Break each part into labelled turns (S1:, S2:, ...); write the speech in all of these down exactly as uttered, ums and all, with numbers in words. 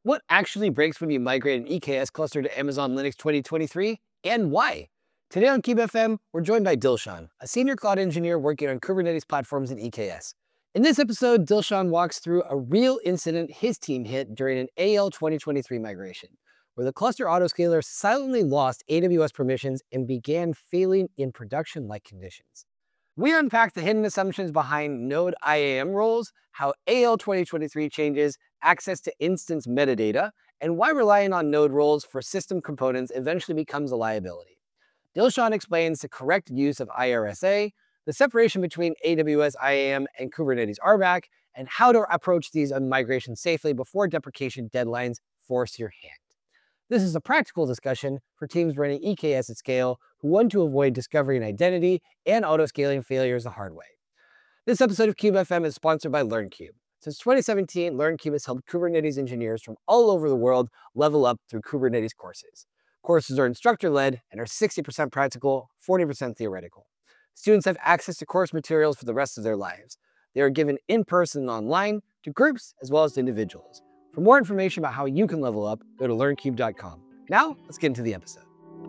S1: What actually breaks when you migrate an E K S cluster to Amazon Linux twenty twenty-three, and why? Today on Cube F M, we're joined by Dilshan, a senior cloud engineer working on Kubernetes platforms in E K S. In this episode, Dilshan walks through a real incident his team hit during an A L twenty twenty-three migration, where the cluster autoscaler silently lost A W S permissions and began failing in production-like conditions. We unpack the hidden assumptions behind Node I A M roles, how A L twenty twenty-three changes access to instance metadata, and why relying on node roles for system components eventually becomes a liability. Dilshan explains the correct use of I R S A, the separation between A W S I A M and Kubernetes R B A C, and how to approach these migrations safely before deprecation deadlines force your hand. This is a practical discussion for teams running E K S at scale who want to avoid discovering identity and autoscaling failures the hard way. This episode of Cube F M is sponsored by LearnCube. Since twenty seventeen, LearnCube has helped Kubernetes engineers from all over the world level up through Kubernetes courses. Courses are instructor-led and are sixty percent practical, forty percent theoretical. Students have access to course materials for the rest of their lives. They are given in person and online to groups as well as to individuals. For more information about how you can level up, go to learn cube dot com. Now, let's get into the episode.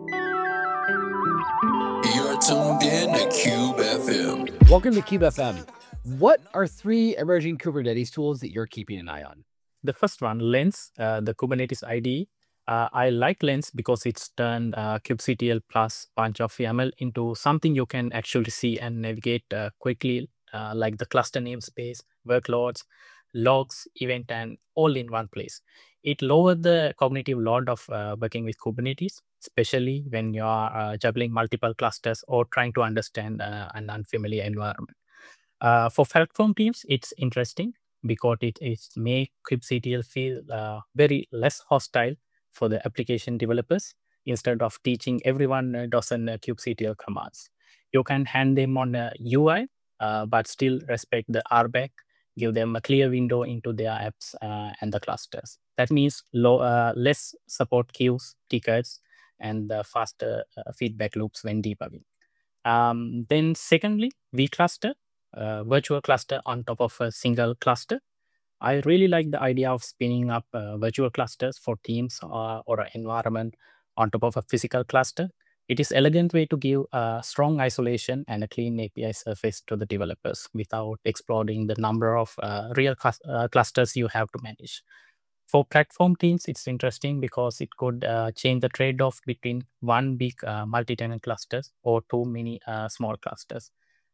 S2: You're tuned in to Cube F M.
S1: Welcome to Cube F M. What are three emerging Kubernetes tools that you're keeping an eye on?
S3: The first one, Lens, uh, the Kubernetes I D E. Uh, I like Lens because it's turned uh, kubectl plus bunch of YAML into something you can actually see and navigate uh, quickly, uh, like the cluster namespace, workloads, logs, event, and all in one place. It lowered the cognitive load of uh, working with Kubernetes, especially when you are uh, juggling multiple clusters or trying to understand uh, an unfamiliar environment. Uh, for platform teams, it's interesting because it, it make kubectl feel uh, very less hostile for the application developers. Instead of teaching everyone a dozen uh, kubectl commands, you can hand them on a U I, uh, but still respect the R B A C, give them a clear window into their apps uh, and the clusters. That means low, uh, less support queues, tickets, and the faster uh, feedback loops when debugging. Um, then secondly, vCluster, uh, virtual cluster on top of a single cluster. I really like the idea of spinning up uh, virtual clusters for teams or, or an environment on top of a physical cluster. It is an elegant way to give uh, strong isolation and a clean A P I surface to the developers without exploding the number of uh, real cus- uh, clusters you have to manage. For platform teams, it's interesting because it could uh, change the trade-off between one big uh, multi-tenant clusters or two mini uh, small clusters.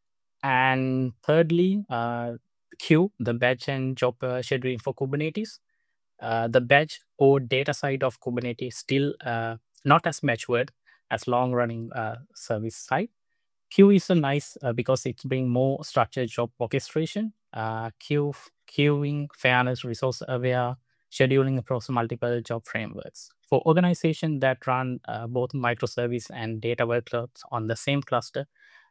S3: And thirdly, uh, Queue, the batch and job uh, scheduling for Kubernetes. Uh, the batch or data side of Kubernetes still uh, not as matured as long-running uh, service side. Queue is a nice uh, because it's bring more structured job orchestration, uh, queue, queuing, fairness, resource aware, scheduling across multiple job frameworks. For organizations that run uh, both microservice and data workloads on the same cluster,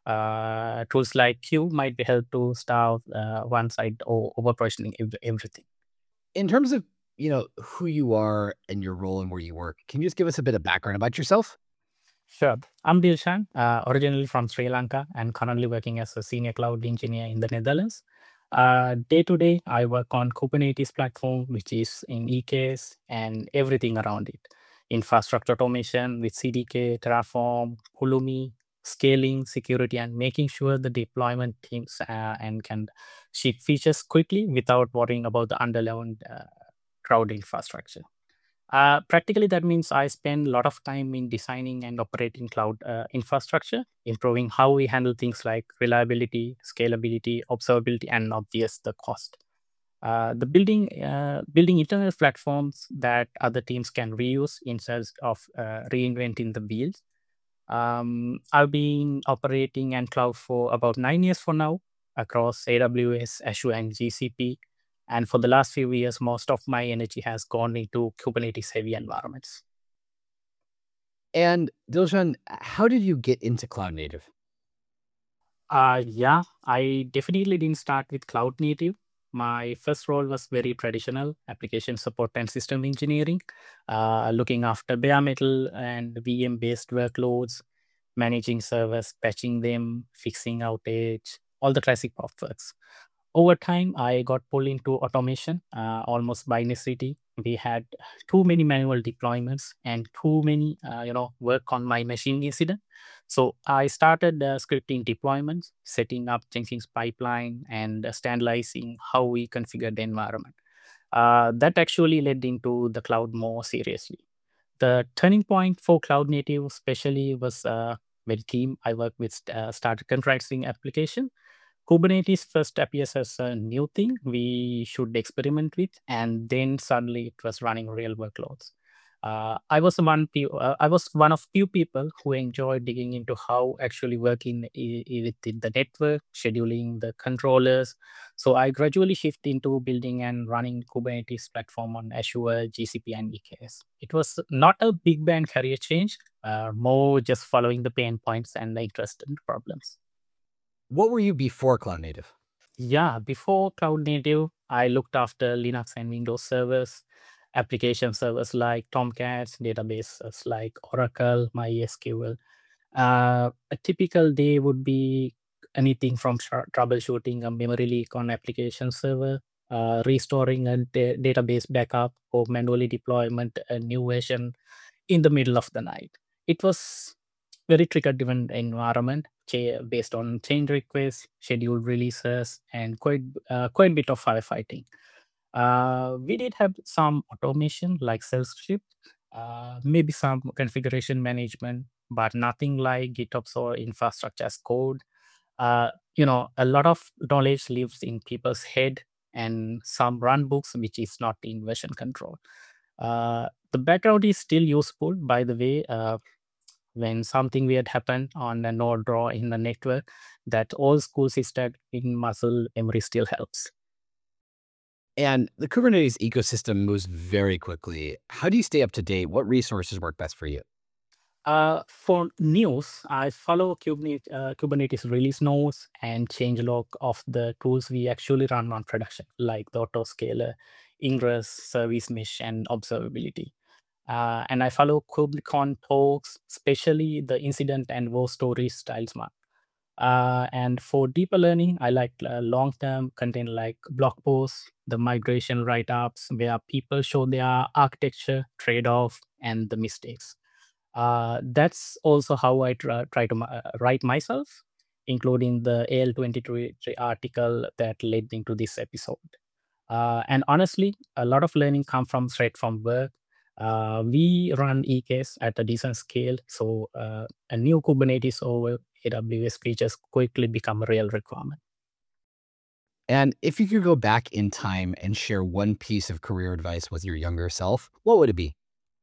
S3: uh, tools like Queue might be help to starve uh, one side or over-provisioning ev- everything.
S1: In terms of, you know, who you are and your role and where you work, can you just give us a bit of background about yourself?
S3: Sure. I'm Dilshan, uh, originally from Sri Lanka and currently working as a senior cloud engineer in the Netherlands. Uh, day to day, I work on Kubernetes platform, which is in E K S and everything around it. Infrastructure automation with C D K, Terraform, Pulumi, scaling, security, and making sure the deployment teams uh, and can ship features quickly without worrying about the underlying uh, crowd infrastructure. Uh, practically, that means I spend a lot of time in designing and operating cloud uh, infrastructure, improving how we handle things like reliability, scalability, observability, and obvious the cost. Uh, the building uh, building internal platforms that other teams can reuse instead of uh, reinventing the wheel. Um, I've been operating and cloud for about nine years for now across A W S, Azure, and G C P. And for the last few years, most of my energy has gone into Kubernetes heavy environments.
S1: And Dilshan, how did you get into cloud native?
S3: Uh, yeah, I definitely didn't start with cloud native. My first role was very traditional application support and system engineering, uh, looking after bare metal and V M based workloads, managing servers, patching them, fixing outage, all the classic pop works. Over time, I got pulled into automation uh, almost by necessity. We had too many manual deployments and too many, uh, you know, work on my machine incident. So I started uh, scripting deployments, setting up Jenkins pipeline, and uh, standardizing how we configure the environment. Uh, that actually led into the cloud more seriously. The turning point for cloud native, especially, was uh, when team I worked with uh, started contracting application. Kubernetes first appears as a new thing we should experiment with, and then suddenly it was running real workloads. Uh, I was one. pe- Uh, I was one of few people who enjoyed digging into how actually working i- i- within the network, scheduling the controllers. So I gradually shift into building and running Kubernetes platform on Azure, G C P, and E K S. It was not a big bang career change, uh, more just following the pain points and the interested problems.
S1: What were you before cloud native?
S3: Yeah, before cloud native, I looked after Linux and Windows servers, application servers like Tomcats, databases like Oracle, MySQL. Uh, a typical day would be anything from tr- troubleshooting a memory leak on application server, uh, restoring a da- database backup, or manually deployment a new version in the middle of the night. It was very trigger-driven environment cha- based on change requests, scheduled releases, and quite uh, quite a bit of firefighting. Uh, we did have some automation like self-script, uh, maybe some configuration management, but nothing like GitOps or infrastructure as code. Uh, you know, a lot of knowledge lives in people's head, and some run books which is not in version control. Uh, the background is still useful, by the way. Uh, when something weird happened on a node draw in the network, that old school system in muscle memory still helps.
S1: And the Kubernetes ecosystem moves very quickly. How do you stay up to date? What resources work best for you?
S3: Uh, for news, I follow Kubernetes, uh, Kubernetes release notes and changelog of the tools we actually run on production, like the autoscaler, Ingress, Service Mesh, and observability. Uh, and I follow KubeCon talks, especially the incident and war story styles. Uh, and for deeper learning, I like uh, long-term content like blog posts, the migration write-ups, where people show their architecture, trade-off, and the mistakes. Uh, that's also how I try, try to mi- uh, write myself, including the A L twenty-three article that led into this episode. Uh, and honestly, a lot of learning come from straight from work. Uh, we run E K S at a decent scale, so uh, a new Kubernetes over A W S features quickly become a real requirement.
S1: And if you could go back in time and share one piece of career advice with your younger self, what would it be?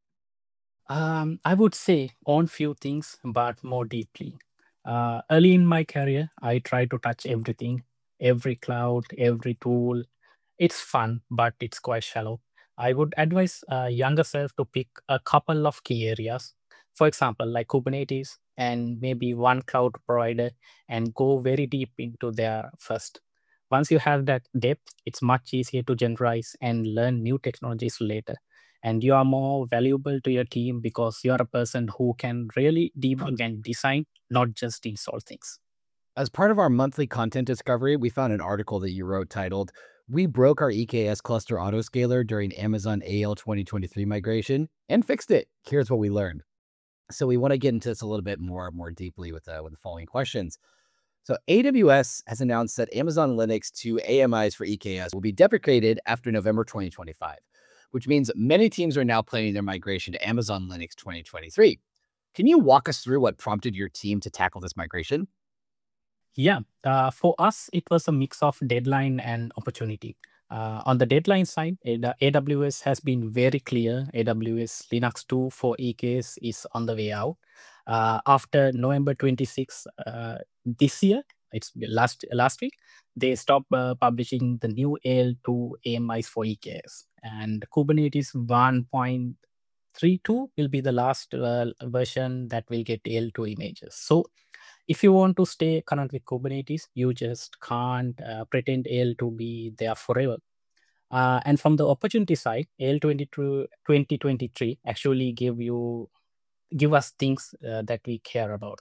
S3: Um, I would say on few things, but more deeply. Uh, early in my career, I tried to touch everything, every cloud, every tool. It's fun, but it's quite shallow. I would advise uh, younger self to pick a couple of key areas. For example, like Kubernetes and maybe one cloud provider, and go very deep into there first. Once you have that depth, it's much easier to generalize and learn new technologies later. And you are more valuable to your team because you are a person who can really debug and design, not just install things.
S1: As part of our monthly content discovery, we found an article that you wrote titled, "We broke our E K S cluster autoscaler during Amazon A L twenty twenty-three migration and fixed it. Here's what we learned." So we want to get into this a little bit more, more deeply with, uh, with the following questions. So A W S has announced that Amazon Linux two A M Is for E K S will be deprecated after November twenty twenty-five, which means many teams are now planning their migration to Amazon Linux twenty twenty-three. Can you walk us through what prompted your team to tackle this migration?
S3: Yeah, uh, for us, it was a mix of deadline and opportunity. Uh, on the deadline side, A- the A W S has been very clear. A W S Linux two for E K S is on the way out. Uh, after November twenty-sixth uh, this year, it's last last week, they stopped uh, publishing the new A L two A M Is for E K S. And Kubernetes one point three two will be the last uh, version that will get A L two images. So if you want to stay current with Kubernetes, you just can't uh, pretend A L to be there forever. Uh, and from the opportunity side, A L twenty-two twenty twenty-three actually give you give us things uh, that we care about.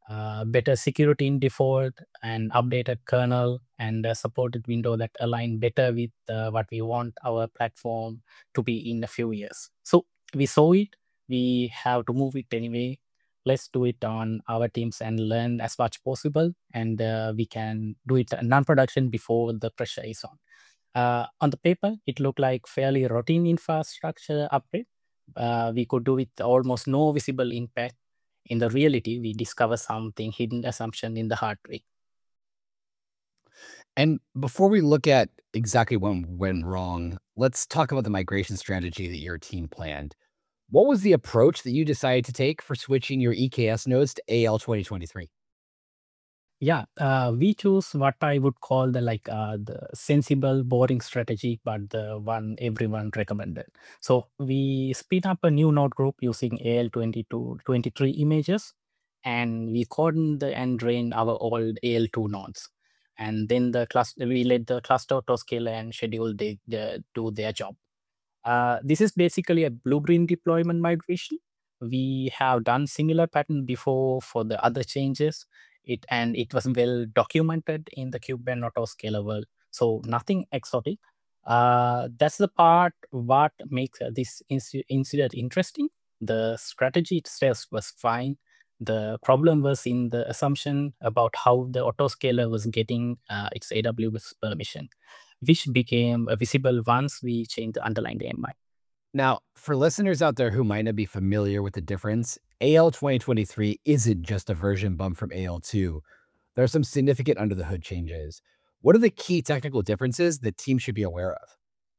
S3: uh, better security in default, and updated kernel, and a supported window that align better with uh, what we want our platform to be in a few years. So we saw it, we have to move it anyway. Let's do it on our teams and learn as much possible, and uh, we can do it non-production before the pressure is on. Uh, on the paper, it looked like fairly routine infrastructure upgrade. Uh, we could do with almost no visible impact. In the reality, we discover something hidden assumption in the hardware.
S1: And before we look at exactly what went wrong, let's talk about the migration strategy that your team planned. What was the approach that you decided to take for switching your E K S nodes to A L twenty twenty-three?
S3: Yeah, uh, we choose what I would call the like uh, the sensible, boring strategy, but the one everyone recommended. So we spin up a new node group using A L twenty-two, twenty-three images, and we cordon the and drain our old A L two nodes. And then the cluster, we let the cluster autoscaler and schedule they, the, do their job. Uh, this is basically a blueprint deployment migration. We have done similar pattern before for the other changes. It and it was well documented in the Kubernetes autoscaler world. So nothing exotic. Uh, that's the part what makes uh, this inci- incident interesting. The strategy itself was fine. The problem was in the assumption about how the autoscaler was getting uh, its A W S permission, which became uh, visible once we changed the underlying A M I.
S1: Now, for listeners out there who might not be familiar with the difference, A L twenty twenty-three isn't just a version bump from A L two. There are some significant under the hood changes. What are the key technical differences that teams should be aware of?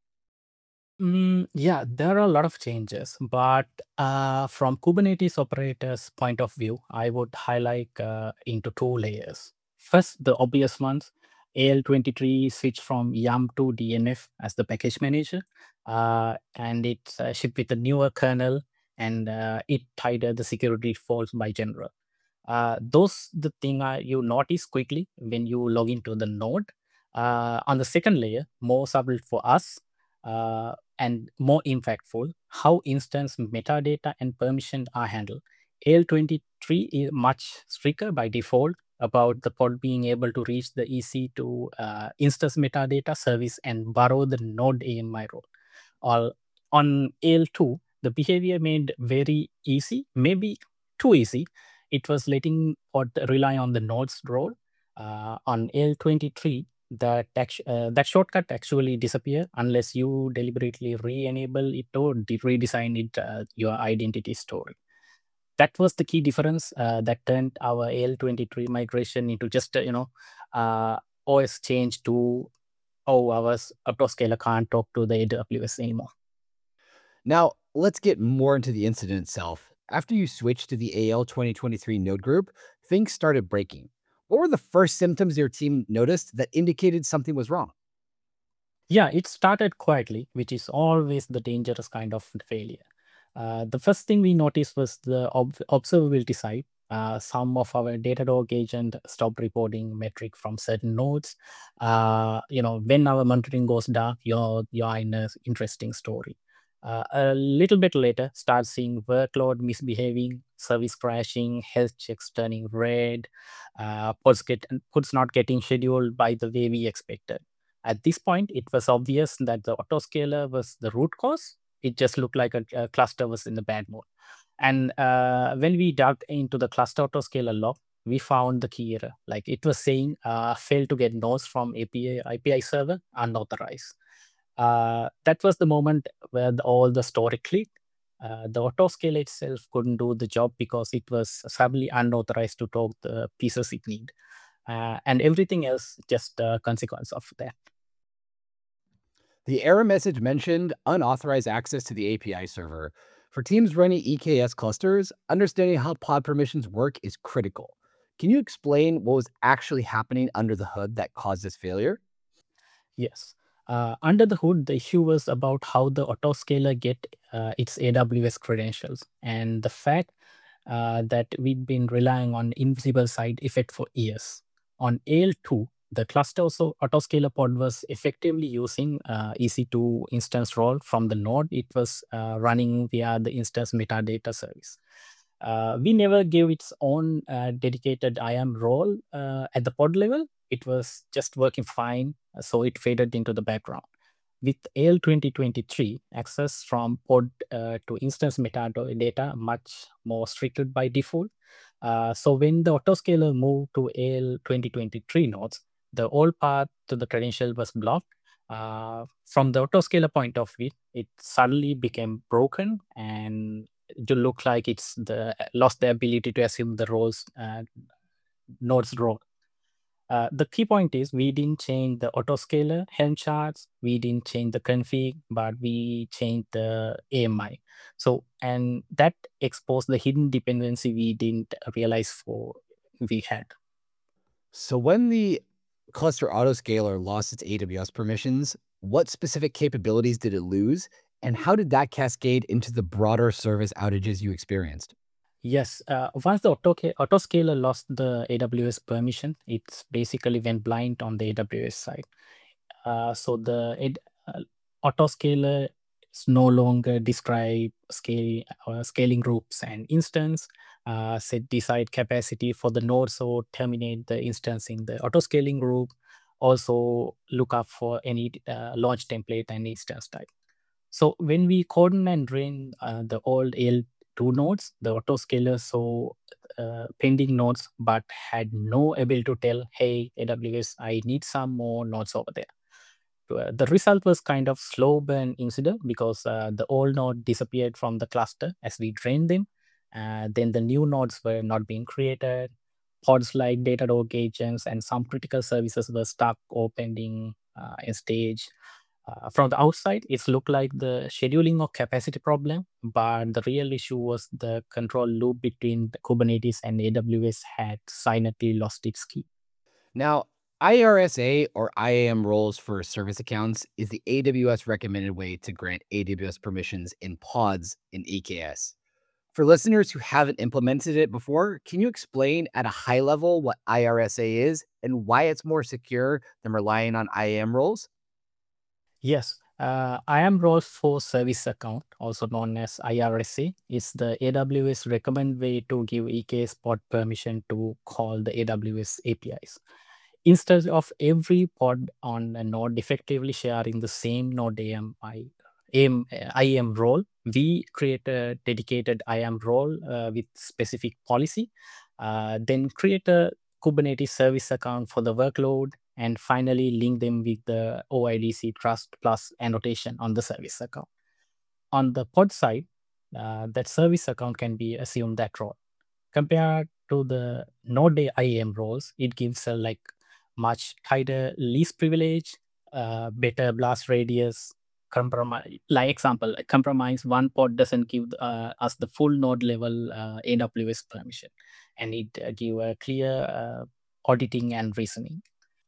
S3: Mm, yeah, there are a lot of changes, but uh, from Kubernetes operators' point of view, I would highlight uh, into two layers. First, the obvious ones. A L twenty-three switched from YAML to D N F as the package manager, uh, and it's uh, shipped with a newer kernel, and uh, it tidied the security defaults by general. Uh, those the thing uh, you notice quickly when you log into the node. Uh, on the second layer, more subtle for us uh, and more impactful, how instance metadata and permission are handled. A L twenty-three is much stricter by default about the pod being able to reach the E C to uh, instance metadata service and borrow the node A M I role. All on A L two, the behavior made very easy, maybe too easy. It was letting pod rely on the nodes role. Uh, on A L twenty-three, that act- uh, that shortcut actually disappear unless you deliberately re-enable it or de- redesign it uh, your identity story. That was the key difference uh, that turned our A L twenty-three migration into just uh, you know uh, O S change to, oh, our s- autoscaler can't talk to the A W S anymore.
S1: Now, let's get more into the incident itself. After you switched to the A L twenty twenty-three node group, things started breaking. What were the first symptoms your team noticed that indicated something was wrong?
S3: Yeah, it started quietly, which is always the dangerous kind of failure. Uh, the first thing we noticed was the ob- observability side. Uh, some of our Datadog agent stopped reporting metric from certain nodes. Uh, you know, when our monitoring goes dark, you're you're in an interesting story. Uh, a little bit later, start seeing workload misbehaving, service crashing, health checks turning red, uh, pods get pods not getting scheduled by the way we expected. At this point, it was obvious that the autoscaler was the root cause. It just looked like a, a cluster was in the bad mode. And uh, when we dug into the cluster autoscaler log, we found the key error. Like it was saying, uh, failed to get nodes from A P I, A P I server unauthorized. Uh, that was the moment where the, all the story clicked. Uh, the autoscaler itself couldn't do the job because it was suddenly unauthorized to talk the pieces it need. Uh, and everything else just a consequence of that.
S1: The error message mentioned unauthorized access to the A P I server. For teams running E K S clusters, understanding how pod permissions work is critical. Can you explain what was actually happening under the hood that caused this failure?
S3: Yes. Uh, under the hood, the issue was about how the autoscaler get uh, its A W S credentials and the fact uh, that we'd been relying on invisible side effect for years. On A L two, the cluster also autoscaler pod was effectively using uh, E C two instance role from the node. It was uh, running via the instance metadata service. Uh, we never gave its own uh, dedicated I A M role uh, at the pod level. It was just working fine, uh, so it faded into the background. With A L twenty twenty-three, access from pod uh, to instance metadata much more restricted by default. Uh, so when the autoscaler moved to A L twenty twenty-three nodes, the old path to the credential was blocked. Uh, from the autoscaler point of view, it suddenly became broken and to look like it's the lost the ability to assume the roles uh, nodes role. Uh, the key point is we didn't change the autoscaler Helm charts, we didn't change the config, but we changed the A M I. So, and that exposed the hidden dependency we didn't realize for we had.
S1: So when the cluster autoscaler lost its A W S permissions, what specific capabilities did it lose? And how did that cascade into the broader service outages you experienced?
S3: Yes, uh, once the auto autoscaler lost the A W S permission, it's basically went blind on the A W S side. Uh, so the it, uh, autoscaler is no longer describe scale uh, scaling groups and instance, uh, set decide capacity for the nodes or terminate the instance in the autoscaling group. Also look up for any uh, launch template and instance type. So when we cordon and drain uh, the old A L two nodes, the autoscaler saw uh, pending nodes but had no ability to tell, hey, A W S, I need some more nodes over there. Uh, the result was kind of slow burn incident because uh, the old node disappeared from the cluster as we drained them. Uh, then the new nodes were not being created. Pods like Datadog agents and some critical services were stuck or pending uh, in stage. Uh, from the outside, it looked like the scheduling or capacity problem, but the real issue was the control loop between the Kubernetes and A W S had silently lost its key.
S1: Now, I R S A or I A M roles for service accounts is the A W S recommended way to grant A W S permissions in pods in E K S. For listeners who haven't implemented it before, can you explain at a high level what I R S A is and why it's more secure than relying on I A M roles?
S3: Yes, uh, I A M roles for service account, also known as I R S A, is the A W S recommend way to give E K S pod permission to call the A W S A P Is. Instead of every pod on a node effectively sharing the same node A M I, A M, uh, I A M role, we create a dedicated I A M role uh, with specific policy, uh, then create a Kubernetes service account for the workload, and finally link them with the O I D C trust plus annotation on the service account. On the pod side, uh, that service account can be assumed that role. Compared to the Node I A M roles, it gives a like much tighter least privilege, uh, better blast radius, compromise. Like example, like compromise one pod doesn't give uh, us the full node level uh, A W S permission, and it uh, give a clear uh, auditing and reasoning.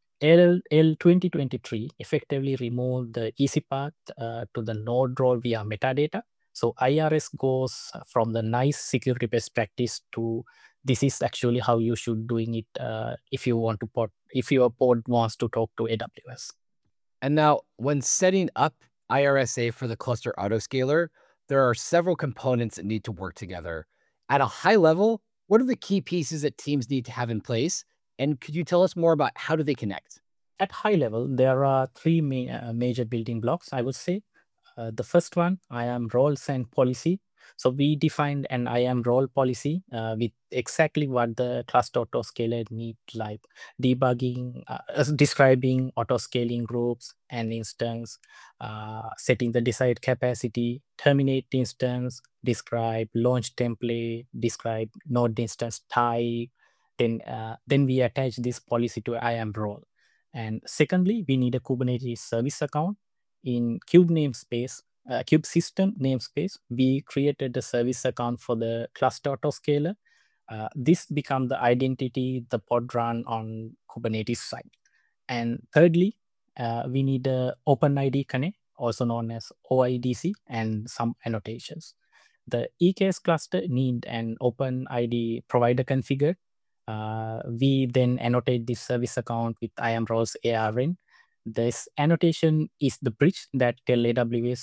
S3: L L twenty twenty-three effectively removed the easy path uh, to the node role via metadata. So I R S goes from the nice security best practice to this is actually how you should doing it uh, if you want to pod, if your pod wants to talk to A W S.
S1: And now, when setting up I R S A for the cluster autoscaler, there are several components that need to work together. At a high level, what are the key pieces that teams need to have in place? And could you tell us more about how do they connect?
S3: At high level, there are three ma- uh, major building blocks, I would say. Uh, the first one, I A M roles and policy. So we defined an I A M role policy uh, with exactly what the cluster autoscaler need, like debugging, uh, as describing autoscaling groups and instance, uh, setting the desired capacity, terminate instance, describe launch template, describe node instance type. Then, uh, then we attach this policy to I A M role. And secondly, we need a Kubernetes service account in kube namespace, uh, kube system namespace. We created the service account for the cluster autoscaler. Uh, this become the identity the pod run on Kubernetes side. And thirdly, uh, we need a OpenID connect, also known as O I D C, and some annotations. The E K S cluster need an OpenID provider configured. Uh, we then annotate this service account with I A M roles A R N. This annotation is the bridge that tell A W S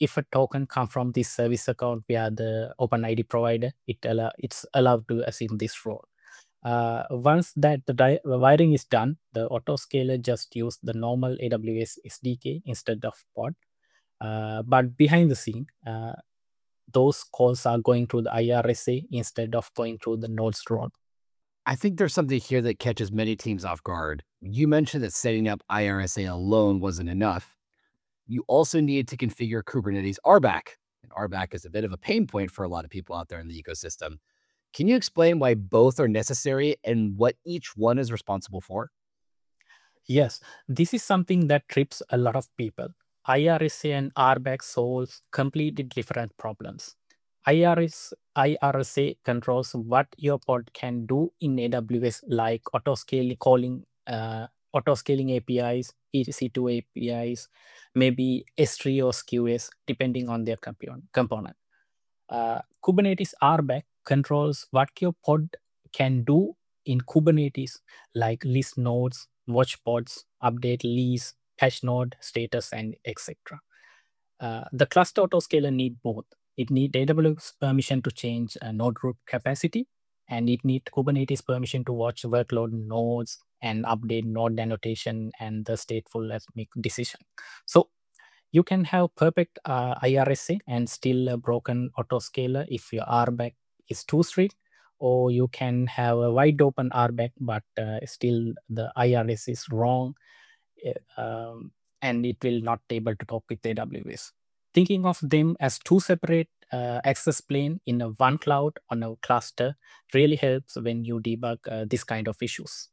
S3: if a token come from this service account via the OpenID provider, it allow, it's allowed to assume this role. Uh, once that the di- wiring is done, the autoscaler just use the normal A W S S D K instead of pod. Uh, but behind the scene, uh, those calls are going through the I R S A instead of going through the nodes role.
S1: I think there's something here that catches many teams off guard. You mentioned that setting up I R S A alone wasn't enough. You also needed to configure Kubernetes R B A C. And R B A C is a bit of a pain point for a lot of people out there in the ecosystem. Can you explain why both are necessary and what each one is responsible for?
S3: Yes, this is something that trips a lot of people. I R S A and R B A C solves completely different problems. I R S, I R S A controls what your pod can do in A W S, like autoscaling, calling, uh, autoscaling A P Is, E C two A P Is, maybe S three or S Q S, depending on their component. component. Uh, Kubernetes R B A C controls what your pod can do in Kubernetes, like list nodes, watch pods, update lease, patch node status, and et cetera. Uh, the cluster autoscaler need both. It need A W S permission to change uh, node group capacity, and it need Kubernetes permission to watch workload nodes and update node annotation and the stateful as make decision. So you can have perfect uh, I R S A and still a broken autoscaler if your R B A C is too strict, or you can have a wide open R B A C, but uh, still the I R S is wrong, uh, um, and it will not able to talk with A W S. Thinking of them as two separate uh, access plane in a one cloud on a cluster really helps when you debug uh, this kind of issues.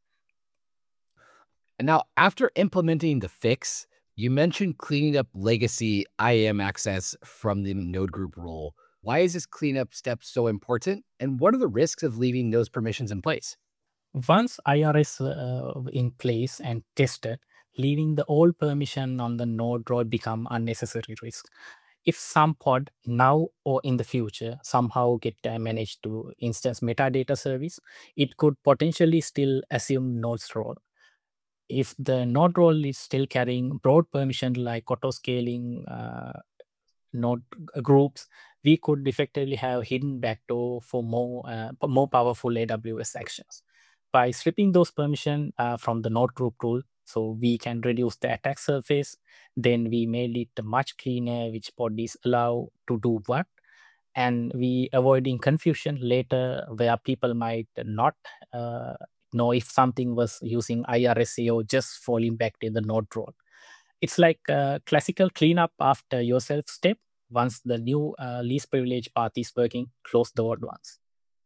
S1: And now, after implementing the fix, you mentioned cleaning up legacy I A M access from the node group rule. Why is this cleanup step so important? And what are the risks of leaving those permissions in place?
S3: Once I R S uh, in place and tested, leaving the old permission on the node role become unnecessary risk. If some pod now or in the future somehow get uh, managed to instance metadata service, it could potentially still assume node's role. If the node role is still carrying broad permission like auto scaling uh, node g- groups, we could effectively have hidden backdoor for more uh, p- more powerful A W S actions. By stripping those permission uh, from the node group rule, so we can reduce the attack surface. Then we made it much cleaner which bodies allow to do what, and we avoiding confusion later where people might not uh, know if something was using I R S A or just falling back to the node role. It's like a classical cleanup after yourself step. Once the new uh, least privilege path is working, close the old ones.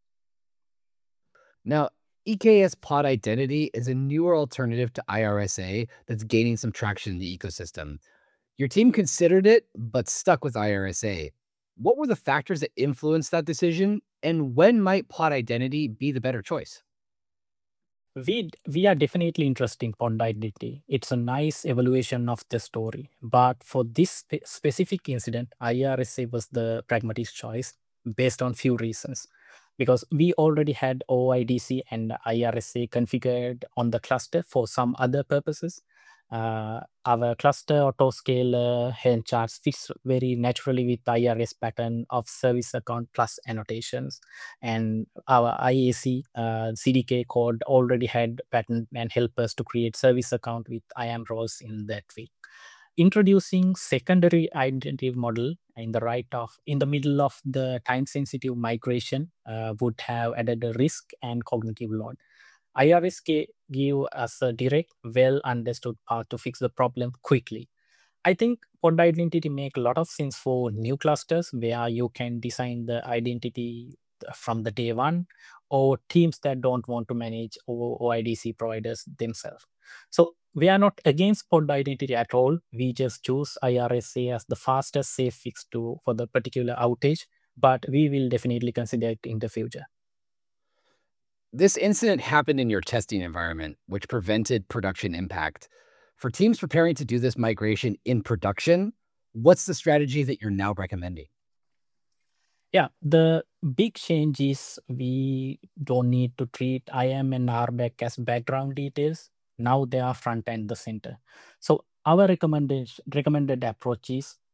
S1: Now, E K S Pod Identity is a newer alternative to I R S A that's gaining some traction in the ecosystem. Your team considered it, but stuck with I R S A. What were the factors that influenced that decision? And when might Pod Identity be the better choice?
S3: We, d- we are definitely interested in Pond Identity. It's a nice evaluation of the story. But for this spe- specific incident, I R S A was the pragmatic choice based on few reasons. Because we already had O I D C and I R S A configured on the cluster for some other purposes. Uh, our cluster autoscaler Helm charts fits very naturally with I R S pattern of service account plus annotations, and our I A C uh, C D K code already had pattern and help us to create service account with I A M roles in that way. Introducing secondary identity model in the right of in the middle of the time sensitive migration uh, would have added a risk and cognitive load. I R S K give us a direct, well understood path to fix the problem quickly. I think pod identity make a lot of sense for new clusters where you can design the identity from the day one, or teams that don't want to manage O- OIDC providers themselves. So we are not against pod identity at all. We just choose I R S A as the fastest safe fix to for the particular outage, but we will definitely consider it in the future.
S1: This incident happened in your testing environment, which prevented production impact. For teams preparing to do this migration in production, what's the strategy that you're now recommending?
S3: Yeah, the big change is we don't need to treat I am and R B A C as background details. Now they are front and the center. So our recommendation recommended approach is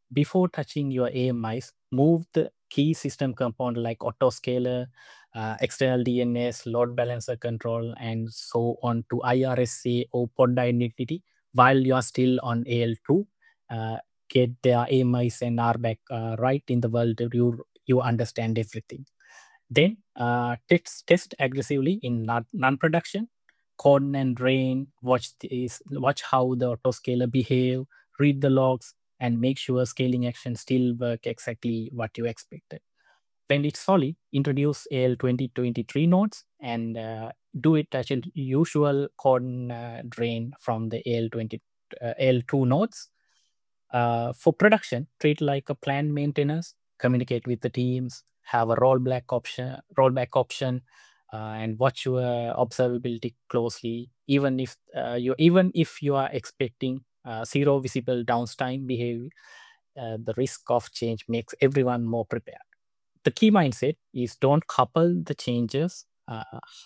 S3: before touching your A M Is, move the key system component like autoscaler, uh, external D N S, load balancer control, and so on to I R S A or pod identity while you are still on A L two. Uh, get their A M Is and R back uh, right in the world. You you understand everything. Then uh, test test aggressively in non- non-production. Code and drain. Watch this. Watch how the autoscaler behave. Read the logs and make sure scaling actions still work exactly what you expected. When it's solid, introduce A L twenty twenty-three nodes and uh, do it as a usual code uh, drain from the A L twenty uh, A L two nodes. Uh, for production, treat like a planned maintenance, communicate with the teams, have a rollback option, rollback option, uh, and watch your observability closely. Even if uh, you even if you are expecting uh, zero visible downtime behavior, uh, the risk of change makes everyone more prepared. The key mindset is don't couple the changes, uh,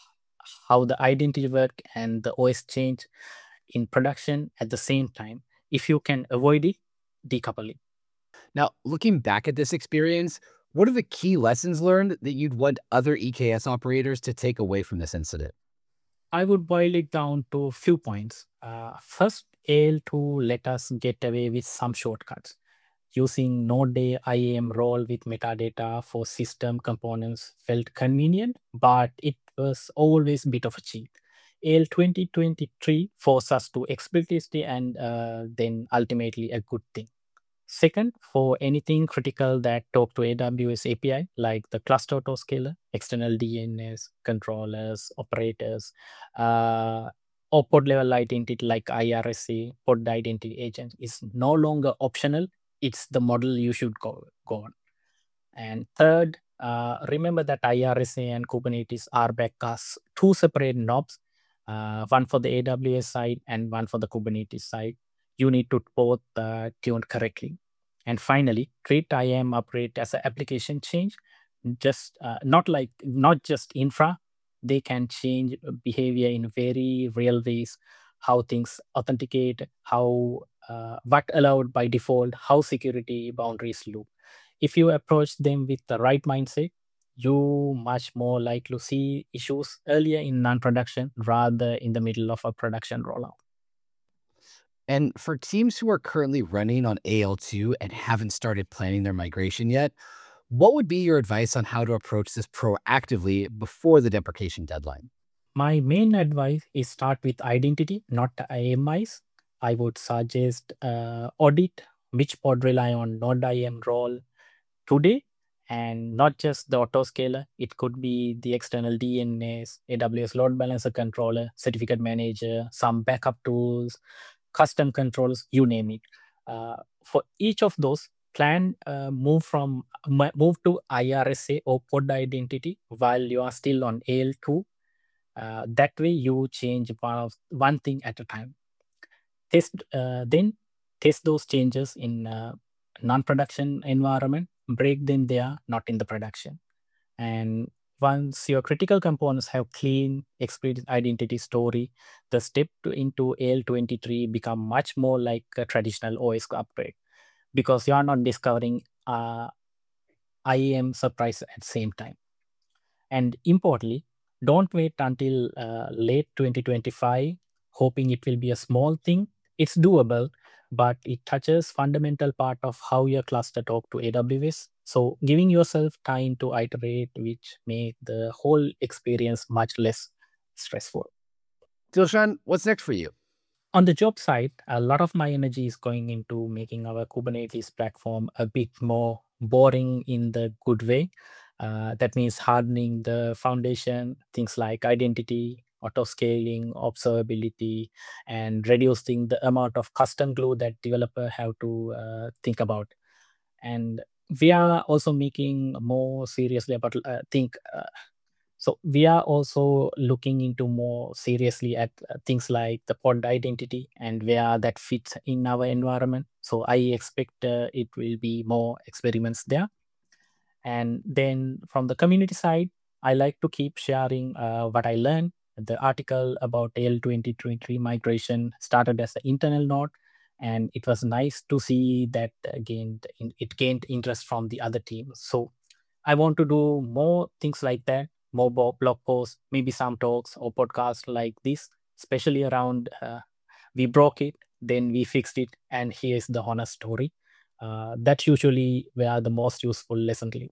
S3: how the identity work and the O S change in production at the same time. If you can avoid it, decouple it.
S1: Now, looking back at this experience, what are the key lessons learned that you'd want other E K S operators to take away from this incident?
S3: I would boil it down to a few points. Uh, first, A L two let us get away with some shortcuts. Using Node I A M role with metadata for system components felt convenient, but it was always a bit of a cheat. A L twenty twenty-three forced us to explicitly and uh, then ultimately a good thing. Second, for anything critical that talk to A W S A P I, like the cluster autoscaler, external D N S, controllers, operators, uh, or pod level identity like I R S A, pod identity agent is no longer optional. It's the model you should go, go on. And third, uh, remember that I R S A and Kubernetes are back as two separate knobs, uh, one for the A W S side and one for the Kubernetes side. You need to both uh, tune correctly. And finally, treat I A M upgrade as an application change, just uh, not like not just infra. They can change behavior in very real ways. How things authenticate, how uh, what allowed by default, how security boundaries loop. If you approach them with the right mindset, you much more likely to see issues earlier in non-production rather in the middle of a production rollout.
S1: And for teams who are currently running on A L two and haven't started planning their migration yet, what would be your advice on how to approach this proactively before the deprecation deadline?
S3: My main advice is start with identity, not I M Is. I would suggest uh, audit which pod rely on Node I A M role today, and not just the autoscaler. It could be the external D N S, A W S load balancer controller, certificate manager, some backup tools, custom controls, you name it. Uh, for each of those, plan uh, move from mo- move to I R S A or pod identity while you are still on A L two. Uh, that way, you change one, of, one thing at a time. Test uh, then test those changes in uh, non-production environment. Break them there, not in the production. And once your critical components have clean, explicit identity story, the step to, into A L twenty-three become much more like a traditional O S upgrade because you are not discovering uh, I A M surprise at the same time. And importantly, don't wait until uh, late twenty twenty-five hoping it will be a small thing. It's doable, but it touches fundamental part of how your cluster talk to A W S. So giving yourself time to iterate, which make the whole experience much less stressful.
S1: Dilshan, what's next for you?
S3: On the job side, a lot of my energy is going into making our Kubernetes platform a bit more boring in the good way. Uh, that means hardening the foundation, things like identity, auto scaling, observability, and reducing the amount of custom glue that developer have to uh, think about. And we are also making more seriously about uh, think uh, so we are also looking into more seriously at uh, things like the pod identity and where that fits in our environment. So I expect uh, it will be more experiments there. And then from the community side, I like to keep sharing uh, what I learned. The article about A L twenty twenty-three migration started as an internal note, and it was nice to see that uh, gained in, it gained interest from the other teams. So I want to do more things like that, more bo- blog posts, maybe some talks or podcasts like this, especially around uh, we broke it, then we fixed it, and here's the honest story. Uh, that's usually where the most useful lesson live.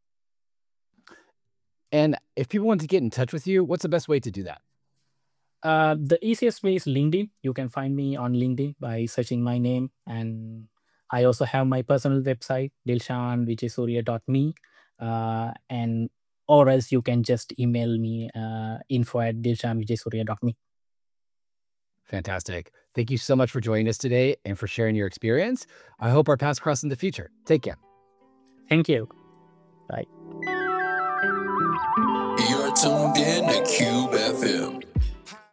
S1: And if people want to get in touch with you, what's the best way to do that?
S3: Uh, the easiest way is LinkedIn. You can find me on LinkedIn by searching my name. And I also have my personal website, dilshan vijay surya dot me. Uh, and or else you can just email me uh, info at dilshan vijay surya dot me.
S1: Fantastic. Thank you so much for joining us today and for sharing your experience. I hope our paths cross in the future. Take care.
S3: Thank you. Bye.
S2: You're tuned in to Cube F M.